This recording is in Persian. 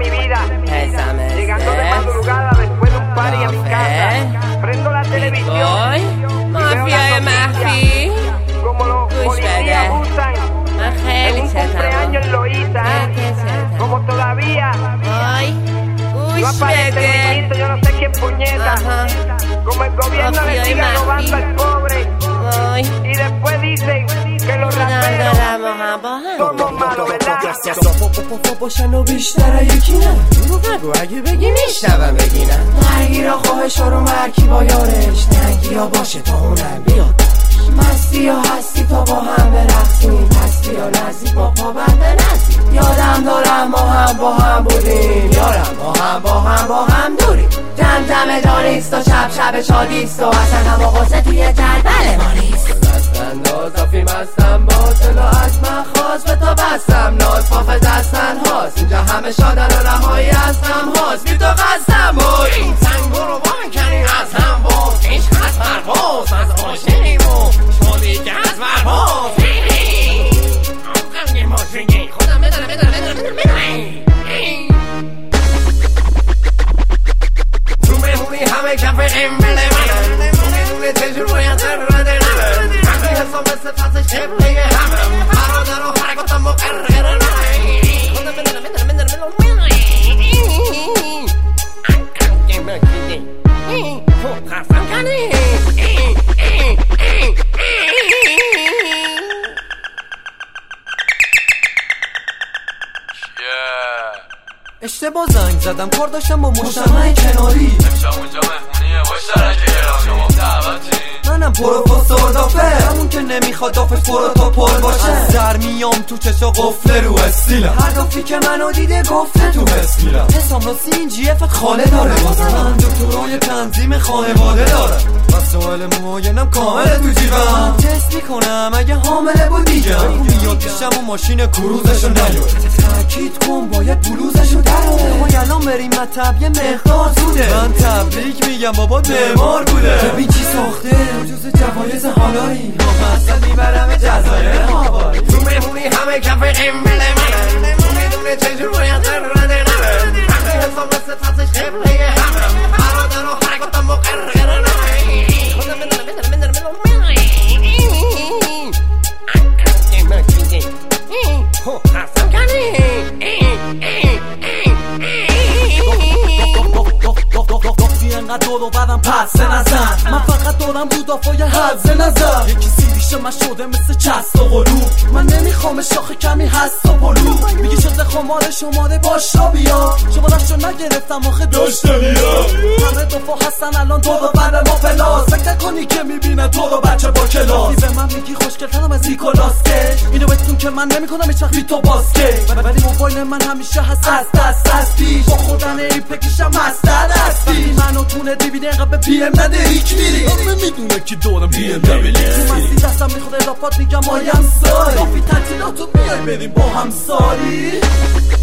mi vida. Llegando de madrugada después de un party a mi casa, prendo la televisión. Mafia Mafi. Como los policías usan en un cumpleaños en Loíza. Como todavía no aparece el ministro, yo no sé quién puñeta. Como el gobierno le sigue robando al pobre. Y después dicen que los raperos somos malos, ¿verdad? باشن و بیشتر یکی نه دروغ نگو اگه بگی میشنوم بگی نه مرگی را خواهش رو مرکی با یارش ننگی ها باشه تا اونم بیاد مستی یا هستی تا با هم برقصیم هستی یا نزدیک با پا بند نزدیم یادم دارم ما هم بودیم یارم با هم دوریم دم دانیست و شب شادیست و اصلا هم آقاسه توی جدول ما نیست دست اضافی مستم باطل و از من خواست به تا بستم ناز پاف دستن هاست اینجا همه شادن و رهایی از هم هاست بی تو قصدم بود این سنگ برو با میکنی از هم بود ایش از فرهاست از آشنیم و شادی که از فرهاست غمگی ماشنگی خودم بدارم تو مهمونی همه کف قیمبل منم مهمونه چجور باید ضرورت حساب صفتش قبله همه برادر و حرکاتم مقرر نمی خودم خستم کنی اشتباه زنگ زدم کار داشتم با مجتمع کناری امشب اونجا مهمونیه باش درجه شما دعوتی منم پروفسور دافه همون که نمیخواد دافش برو تا پر باشه زر میام تو چشا قفله رو استیلم هر دافی که منو دیده گفته تو اسمیلم حسام راستی این جی افت خاله داره بازم من دکترای تنظیم خانواده دارم وسایل معاینم کامل تو جیبم تست میکنم اگه حامله بود میگم میاد پیشم و ماشین کروزشو نیاد تاکید کن باید بلوزشو دراره ما الان بریم مطب یه مقدار زوده من تبریک میگم بابا معمار بوده ببین چی ساخته جز جوایز حالایی ما مصد میبرم جزایر هوایی تو مهمونی همه کف قیمبل منم میدونه چجور باید ضرورت نمه وقتی حساب صفتش قبله همه برادر و حرکاتم مقرر نمی خودم بدارم خستم کنی گفتی انقدر دور و برم پس نزن من فقط دارم رو دافای حز نزن یکی سیریش من شده مثل چست و غلوب من نمیخوام شاخه کمی هست و پلو میگی شده خمار شماره باش را بیا شمارشو نگرفتم آخه داشته بیا همه دفعه هستن الان دور و بر ما پلاس فکر کنی که میبینه تو رو بچه با کلاس به من میگی خوشگلترم از نیکولاس کیج اینو بهتون که من نمیکنم هیچ وقت بی تو باسکیج ولی موبایل من همیشه هست از پیش با خودن ایپکیشم مست دستی منو تونه دیویدی انقدر به پی ام نده ریک میری همه میدونه که دورم بی ام دبلیسی تو مستی دستم میخواد اضافات میگم مایم ساری بافی تعطیلاتو بیای بریم با هم ساری